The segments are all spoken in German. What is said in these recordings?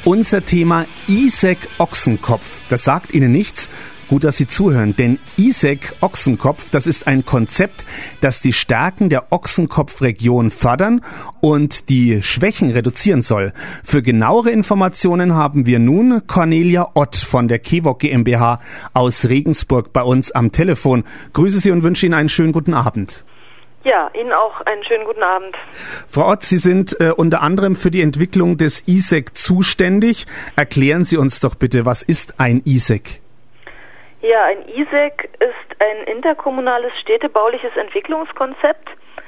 Unser Thema ISEC Ochsenkopf. Das sagt Ihnen nichts? Gut, dass Sie zuhören, denn ISEC Ochsenkopf, das ist ein Konzept, das die Stärken der Ochsenkopfregion fördern und die Schwächen reduzieren soll. Für genauere Informationen haben wir nun Cornelia Ott von der KEWOG GmbH aus Regensburg bei uns am Telefon. Grüße Sie und wünsche Ihnen einen schönen guten Abend. Ja, Ihnen auch einen schönen guten Abend. Frau Ott, Sie sind unter anderem für die Entwicklung des ISEC zuständig. Erklären Sie uns doch bitte, was ist ein ISEC? Ja, ein ISEC ist ein interkommunales städtebauliches Entwicklungskonzept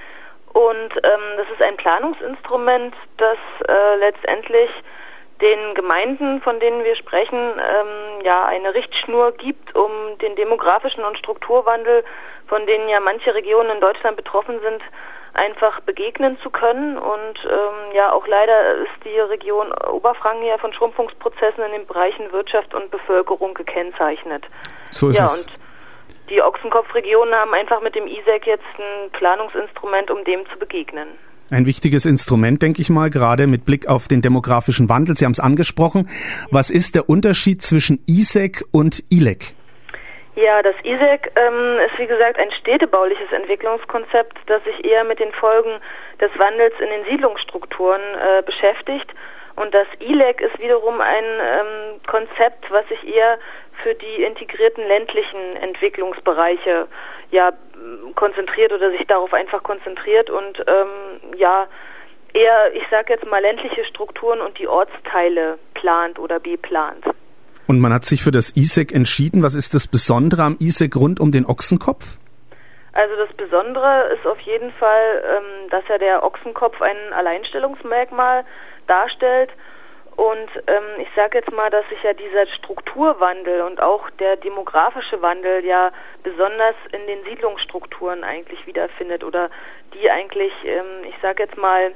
und das ist ein Planungsinstrument, das letztendlich den Gemeinden, von denen wir sprechen, eine Richtschnur gibt, um den demografischen und Strukturwandel, von denen ja manche Regionen in Deutschland betroffen sind, einfach begegnen zu können. Und auch leider ist die Region Oberfranken ja von Schrumpfungsprozessen in den Bereichen Wirtschaft und Bevölkerung gekennzeichnet. So ist es. Und die Ochsenkopfregionen haben einfach mit dem ISEC jetzt ein Planungsinstrument, um dem zu begegnen. Ein wichtiges Instrument, denke ich mal, gerade mit Blick auf den demografischen Wandel. Sie haben es angesprochen. Was ist der Unterschied zwischen ISEC und ILEC? Ja, das ISEC ist wie gesagt ein städtebauliches Entwicklungskonzept, das sich eher mit den Folgen des Wandels in den Siedlungsstrukturen beschäftigt. Und das ILEC ist wiederum ein Konzept, was sich eher für die integrierten ländlichen Entwicklungsbereiche konzentriert oder sich darauf einfach konzentriert und eher, ich sage jetzt mal, ländliche Strukturen und die Ortsteile plant oder beplant. Und man hat sich für das ISEC entschieden. Was ist das Besondere am ISEC rund um den Ochsenkopf? Also das Besondere ist auf jeden Fall, dass ja der Ochsenkopf ein Alleinstellungsmerkmal darstellt. Und ich sage jetzt mal, dass sich ja dieser Strukturwandel und auch der demografische Wandel ja besonders in den Siedlungsstrukturen eigentlich wiederfindet oder die eigentlich, ich sage jetzt mal,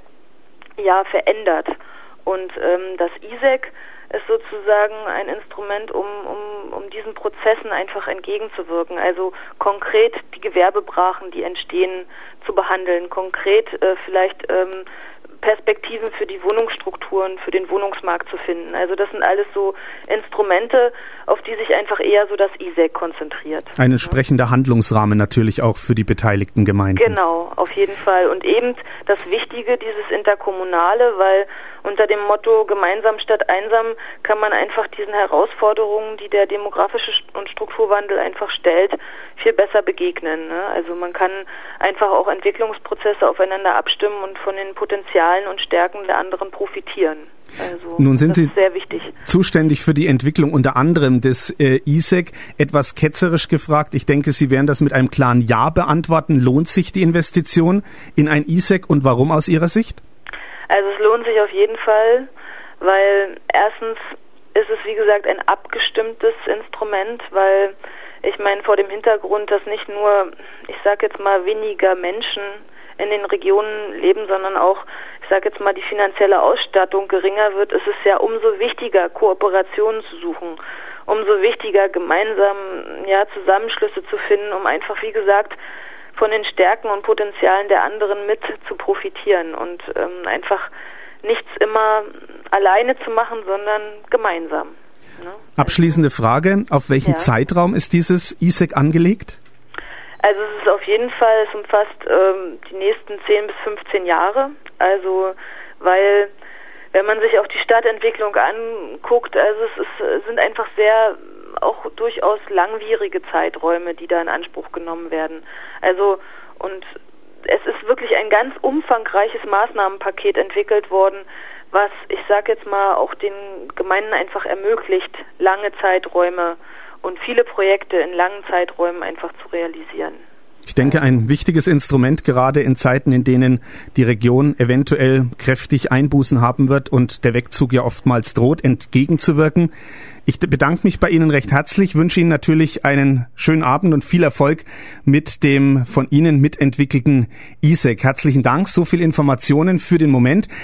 verändert. Und das ISEC ist sozusagen ein Instrument, um diesen Prozessen einfach entgegenzuwirken. Also konkret die Gewerbebrachen, die entstehen, zu behandeln, konkret vielleicht Perspektiven für die Wohnungsstrukturen, für den Wohnungsmarkt zu finden. Also das sind alles so Instrumente, auf die sich einfach eher so das ISEC konzentriert. Ein entsprechender Handlungsrahmen natürlich auch für die beteiligten Gemeinden. Genau, auf jeden Fall. Und eben das Wichtige, dieses Interkommunale, weil unter dem Motto gemeinsam statt einsam kann man einfach diesen Herausforderungen, die der demografische und Strukturwandel einfach stellt, viel besser begegnen. Ne? Also man kann einfach auch Entwicklungsprozesse aufeinander abstimmen und von den Potenzialen und Stärken der anderen profitieren. Also nun sind das Sie ist sehr wichtig. Zuständig für die Entwicklung unter anderem des ISEC. Etwas ketzerisch gefragt, ich denke, Sie werden das mit einem klaren Ja beantworten. Lohnt sich die Investition in ein ISEC und warum aus Ihrer Sicht? Also es lohnt sich auf jeden Fall, weil erstens ist es wie gesagt ein abgestimmtes Instrument, weil ich meine vor dem Hintergrund, dass nicht nur, ich sage jetzt mal, weniger Menschen in den Regionen leben, sondern auch, ich sage jetzt mal, die finanzielle Ausstattung geringer wird, ist es ja umso wichtiger, Kooperationen zu suchen, umso wichtiger, gemeinsam Zusammenschlüsse zu finden, um einfach, wie gesagt, von den Stärken und Potenzialen der anderen mit zu profitieren und einfach nichts immer alleine zu machen, sondern gemeinsam. Ne? Abschließende Frage, auf welchen Zeitraum ist dieses ISEC angelegt? Also es ist auf jeden Fall, es umfasst die nächsten 10 bis 15 Jahre, also weil wenn man sich auch die Stadtentwicklung anguckt, also es sind einfach sehr auch durchaus langwierige Zeiträume, die da in Anspruch genommen werden. Also und es ist wirklich ein ganz umfangreiches Maßnahmenpaket entwickelt worden, was, ich sage jetzt mal, auch den Gemeinden einfach ermöglicht, lange Zeiträume und viele Projekte in langen Zeiträumen einfach zu realisieren. Ich denke, ein wichtiges Instrument, gerade in Zeiten, in denen die Region eventuell kräftig Einbußen haben wird und der Wegzug ja oftmals droht, entgegenzuwirken. Ich bedanke mich bei Ihnen recht herzlich, wünsche Ihnen natürlich einen schönen Abend und viel Erfolg mit dem von Ihnen mitentwickelten ISEC. Herzlichen Dank, so viel Informationen für den Moment.